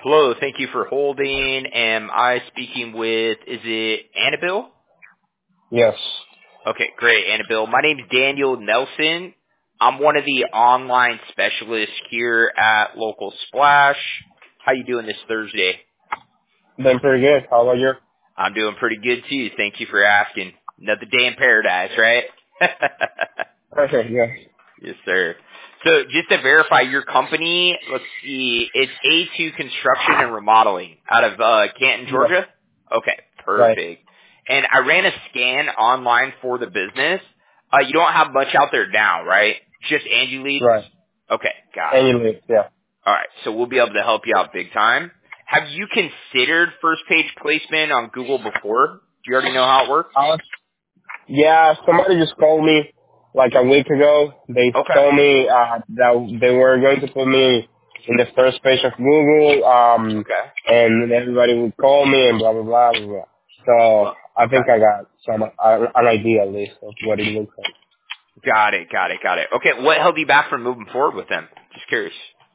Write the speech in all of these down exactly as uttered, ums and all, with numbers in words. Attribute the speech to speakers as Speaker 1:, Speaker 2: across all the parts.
Speaker 1: Hello, thank you for holding. Am I speaking with, is it Annabelle?
Speaker 2: Yes.
Speaker 1: Okay, great, Annabelle. My name is Daniel Nelson. I'm one of the online specialists here at Local Splash. How you doing this Thursday?
Speaker 2: Doing pretty good. How about you?
Speaker 1: I'm doing pretty good too. Thank you for asking. Another day in paradise, right?
Speaker 2: Perfect, yes.
Speaker 1: Yes, sir. So just to verify your company, let's see, it's A two Construction and Remodeling out of uh, Canton,
Speaker 2: Yes.
Speaker 1: Georgia? Okay,
Speaker 2: Right.
Speaker 1: perfect. And I ran a scan online for the business. Uh, you don't have much out there now, right? Just Angie leads?
Speaker 2: Right.
Speaker 1: Okay, got
Speaker 2: And
Speaker 1: it.
Speaker 2: you live, yeah.
Speaker 1: All right, so we'll be able to help you out big time. Have you considered first page placement on Google before? Do you already know how it works?
Speaker 2: Uh, yeah, somebody just called me like a week ago. They
Speaker 1: Okay.
Speaker 2: told me uh, that they were going to put me in the first page of Google, um,
Speaker 1: Okay.
Speaker 2: and everybody would call me and blah, blah, blah, blah, blah. So
Speaker 1: Well,
Speaker 2: I
Speaker 1: okay.
Speaker 2: think I got some uh, an idea at least of what it looks like.
Speaker 1: Got it, got it, got it. Okay, what held you back from moving forward with them? Just curious.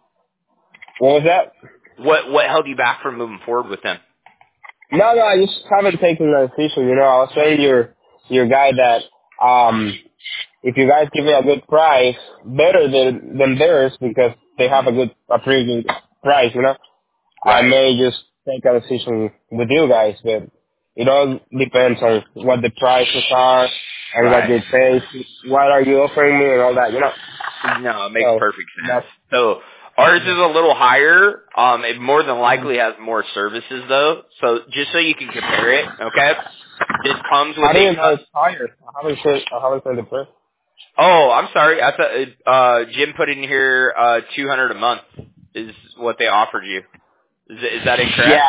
Speaker 2: What was that?
Speaker 1: What what held you back from moving forward with them?
Speaker 2: No, no, I just haven't taken a decision. You know, I was saying your your guy that um if you guys give me a good price, better than than theirs because they have
Speaker 1: hmm
Speaker 2: a good a pretty good price, you know, I
Speaker 1: Right,
Speaker 2: may just take a decision with you guys, but it all depends on what the prices are and what
Speaker 1: right.
Speaker 2: your pay, what are you offering me and all that, you know.
Speaker 1: No, it makes
Speaker 2: So
Speaker 1: perfect sense.
Speaker 2: that's
Speaker 1: So ours is
Speaker 2: yeah.
Speaker 1: a little higher. Um, it more than
Speaker 2: Mhm.
Speaker 1: likely has more services though. So just so you can compare it, okay? This comes with
Speaker 2: How do
Speaker 1: a
Speaker 2: you know
Speaker 1: cus-
Speaker 2: it's higher? I haven't seen I haven't seen the price.
Speaker 1: Oh, I'm sorry. I thought uh Jim put in here uh two hundred a month is what they offered you. Is is that incorrect?
Speaker 2: Yeah.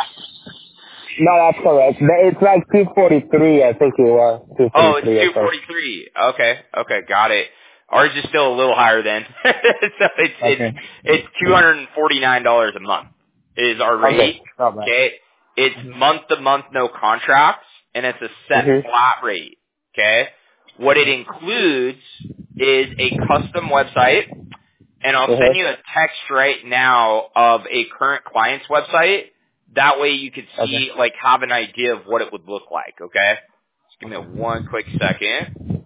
Speaker 2: No, that's correct. It's like two forty-three, I think it was.
Speaker 1: Oh, it's
Speaker 2: two forty-three or
Speaker 1: two
Speaker 2: something.
Speaker 1: forty three. Okay, okay, got it. Ours is still a little higher then. so it's it's
Speaker 2: Okay.
Speaker 1: it's two hundred and forty nine dollars a month is our
Speaker 2: Okay.
Speaker 1: rate.
Speaker 2: Not bad.
Speaker 1: Okay, it's month to month, no contracts, and it's a set
Speaker 2: Mm-hmm.
Speaker 1: flat rate. Okay, what it includes is a custom website, and I'll send
Speaker 2: Uh-huh.
Speaker 1: you a text right now of a current client's website. That way you could
Speaker 2: Okay.
Speaker 1: see, like, have an idea of what it would look like. Okay. Give me one quick second.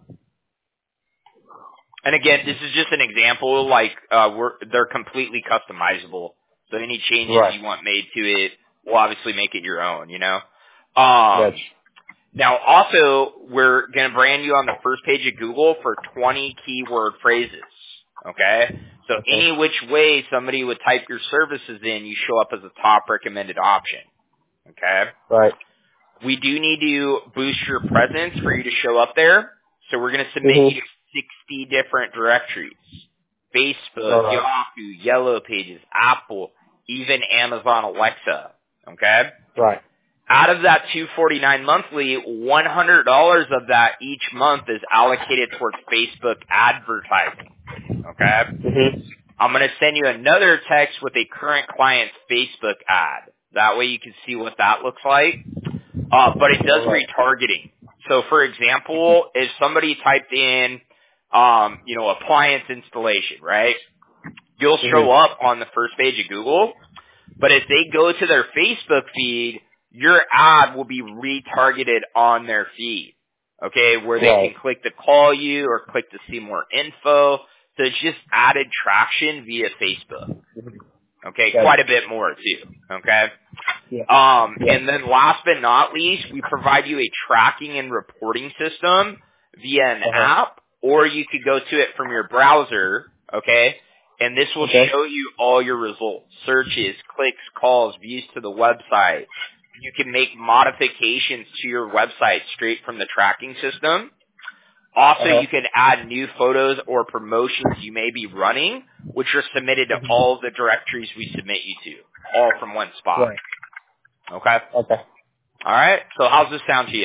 Speaker 1: And again, this is just an example. Like uh, we're they're completely customizable. So any changes
Speaker 2: Right.
Speaker 1: you want made to it, will obviously make it your own. You know. Um,
Speaker 2: That's
Speaker 1: now, also, we're going to brand you on the first page of Google for twenty keyword phrases. Okay. So
Speaker 2: okay.
Speaker 1: any which way somebody would type your services in, you show up as a top recommended option. Okay.
Speaker 2: Right.
Speaker 1: We do need to boost your presence for you to show up there. So we're going to submit you
Speaker 2: Mm-hmm.
Speaker 1: to sixty different directories. Facebook,
Speaker 2: All right.
Speaker 1: Yahoo, Yellow Pages, Apple, even Amazon Alexa. Okay?
Speaker 2: Right.
Speaker 1: Out of that two forty-nine monthly, one hundred dollars of that each month is allocated towards Facebook advertising. Okay?
Speaker 2: Mm-hmm.
Speaker 1: I'm going to send you another text with a current client's Facebook ad. That way you can see what that looks like. Uh, but it does
Speaker 2: All right.
Speaker 1: retargeting. So, for example, if somebody typed in, um, you know, appliance installation, right? You'll show
Speaker 2: Mm-hmm.
Speaker 1: up on the first page of Google. But if they go to their Facebook feed, your ad will be retargeted on their feed. Okay, where they can
Speaker 2: Right.
Speaker 1: click to call you or click to see more info. So it's just added traction via Facebook. Okay,
Speaker 2: That's
Speaker 1: quite a bit more too. Okay.
Speaker 2: yeah.
Speaker 1: Um,
Speaker 2: Yeah.
Speaker 1: and then last but not least, we provide you a tracking and reporting system via an
Speaker 2: Uh-huh.
Speaker 1: app, or you could go to it from your browser, okay? And this will
Speaker 2: Okay.
Speaker 1: show you all your results, searches, clicks, calls, views to the website. You can make modifications to your website straight from the tracking system. Also,
Speaker 2: Uh-huh.
Speaker 1: you can add new photos or promotions you may be running, which are submitted to all the directories we submit you to, all from one spot.
Speaker 2: Right.
Speaker 1: Okay?
Speaker 2: Okay.
Speaker 1: All right. So how's this sound to you?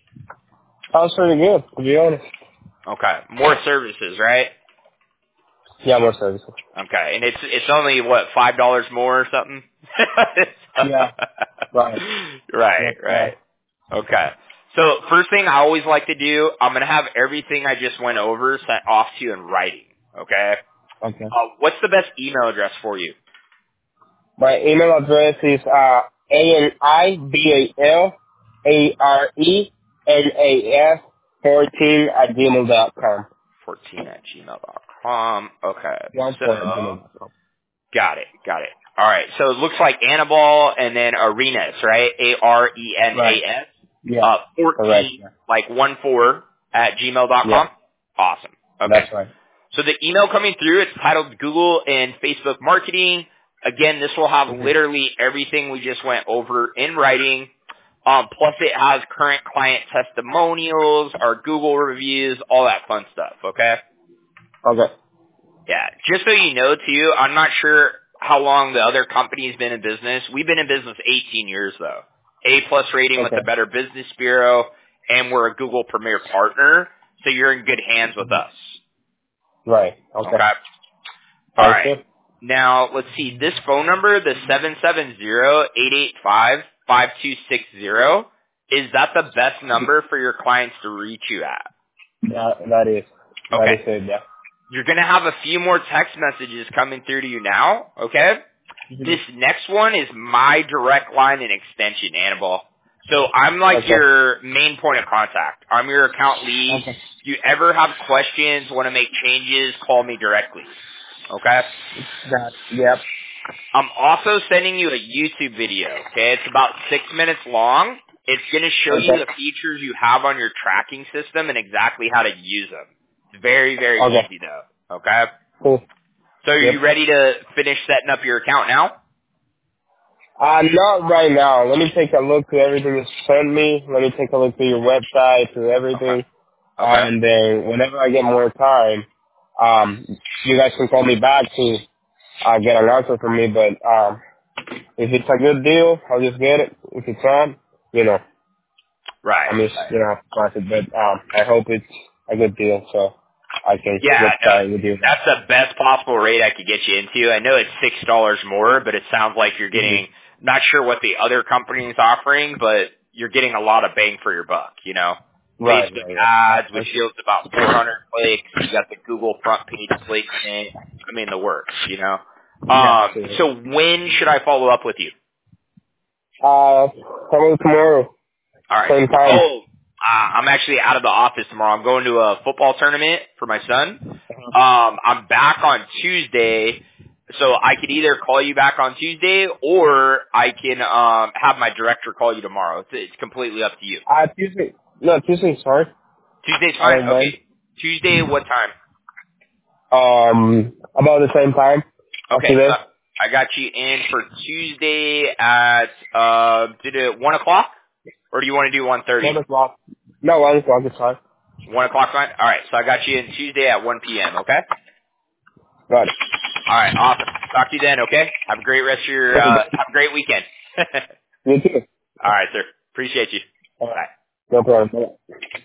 Speaker 2: Sounds pretty good, to be honest.
Speaker 1: Okay. More services, right?
Speaker 2: Yeah, more services.
Speaker 1: Okay. And it's it's only what five dollars more or something.
Speaker 2: Yeah. Right.
Speaker 1: right.
Speaker 2: That's
Speaker 1: Right.
Speaker 2: right.
Speaker 1: Okay. So first thing I always like to do, I'm gonna have everything I just went over sent off to you in writing. Okay.
Speaker 2: Okay.
Speaker 1: Uh, what's the best email address for you?
Speaker 2: My email address is uh, A N I B A L A R E N A S fourteen at gmail dot com.
Speaker 1: fourteen at gmail dot com. Okay.
Speaker 2: One
Speaker 1: So,
Speaker 2: four at gmail dot com.
Speaker 1: got it. Got it. All right. So it looks like Annabelle and then Arenas, right? A R E N A S.
Speaker 2: Yeah.
Speaker 1: Uh,
Speaker 2: Correct.
Speaker 1: fourteen,
Speaker 2: Yeah.
Speaker 1: like one four at gmail dot com.
Speaker 2: Yeah.
Speaker 1: Awesome. Okay.
Speaker 2: That's right.
Speaker 1: So the email coming through, it's titled Google and Facebook Marketing. Again, this will have
Speaker 2: Mm-hmm.
Speaker 1: literally everything we just went over in writing. Um, plus it has current client testimonials, our Google reviews, all that fun stuff, okay?
Speaker 2: Okay.
Speaker 1: Yeah. Just so you know, too, I'm not sure how long the other company's been in business. We've been in business eighteen years, though. A-plus rating with
Speaker 2: Okay.
Speaker 1: the Better Business Bureau, and we're a Google Premier Partner, so you're in good hands with us.
Speaker 2: Right. Okay.
Speaker 1: Okay? All
Speaker 2: Sounds
Speaker 1: right.
Speaker 2: good.
Speaker 1: Now, let's see. This phone number, the seven seven zero, eight eight five, five two six zero, is that the best number for your clients to reach you at?
Speaker 2: That, that is. That
Speaker 1: Okay.
Speaker 2: is it, yeah.
Speaker 1: You're going to have a few more text messages coming through to you now, okay? This next one is my direct line and extension, Annabelle. So I'm like
Speaker 2: Okay.
Speaker 1: your main point of contact. I'm your account lead.
Speaker 2: Okay.
Speaker 1: If you ever have questions, want to make changes, call me directly, okay?
Speaker 2: That, yep.
Speaker 1: I'm also sending you a YouTube video, okay? It's about six minutes long. It's going to show you
Speaker 2: Okay.
Speaker 1: the features you have on your tracking system and exactly how to use them. It's very, very
Speaker 2: Okay.
Speaker 1: easy, though, okay?
Speaker 2: Cool.
Speaker 1: So are
Speaker 2: Yep.
Speaker 1: you ready to finish setting up your account now?
Speaker 2: Uh, not right now. Let me take a look to everything you sent me. Let me take a look to your website, to everything.
Speaker 1: Okay. Okay.
Speaker 2: And then whenever I get more time, um, you guys can call me back to uh, get an answer from me. But um, if it's a good deal, I'll just get it. If it's not, you know,
Speaker 1: Right.
Speaker 2: I'm just
Speaker 1: Right.
Speaker 2: gonna have to pass it. But um, I hope it's a good deal so I can
Speaker 1: Yeah,
Speaker 2: get
Speaker 1: no,
Speaker 2: started with you.
Speaker 1: that's the best possible rate I could get you into. I know it's six dollars more, but it sounds like you're getting,
Speaker 2: Mm-hmm.
Speaker 1: not sure what the other company is offering, but you're getting a lot of bang for your buck, you know?
Speaker 2: Right,
Speaker 1: Facebook
Speaker 2: right,
Speaker 1: ads,
Speaker 2: right.
Speaker 1: which yields about four hundred clicks. You got the Google front page placement. I mean, the works, you know?
Speaker 2: Yeah,
Speaker 1: Um,
Speaker 2: sure.
Speaker 1: so when should I follow up with you?
Speaker 2: Uh, coming tomorrow,
Speaker 1: All right.
Speaker 2: same time.
Speaker 1: Oh, uh, I'm actually out of the office tomorrow. I'm going to a football tournament for my son. Um, I'm back on Tuesday, so I could either call you back on Tuesday or I can um have my director call you tomorrow. It's, it's completely up to you.
Speaker 2: Uh, Tuesday. No, Tuesday's fine.
Speaker 1: Tuesday's
Speaker 2: I
Speaker 1: fine.
Speaker 2: don't mind.
Speaker 1: Okay. Tuesday, what time?
Speaker 2: Um, about the same time.
Speaker 1: Okay,
Speaker 2: After
Speaker 1: so
Speaker 2: this.
Speaker 1: I got you in for Tuesday at uh, did it one o'clock, or do you want to do one thirty?
Speaker 2: One o'clock. No, one o'clock is fine.
Speaker 1: One o'clock, fine. All right, so I got you in Tuesday at one p.m. Okay.
Speaker 2: Got it.
Speaker 1: All right, awesome. Talk to you then. Okay. Have a great rest of your uh, have a great weekend.
Speaker 2: You too.
Speaker 1: All right, sir. Appreciate you.
Speaker 2: All right.
Speaker 1: Bye.
Speaker 2: No problem. Bye.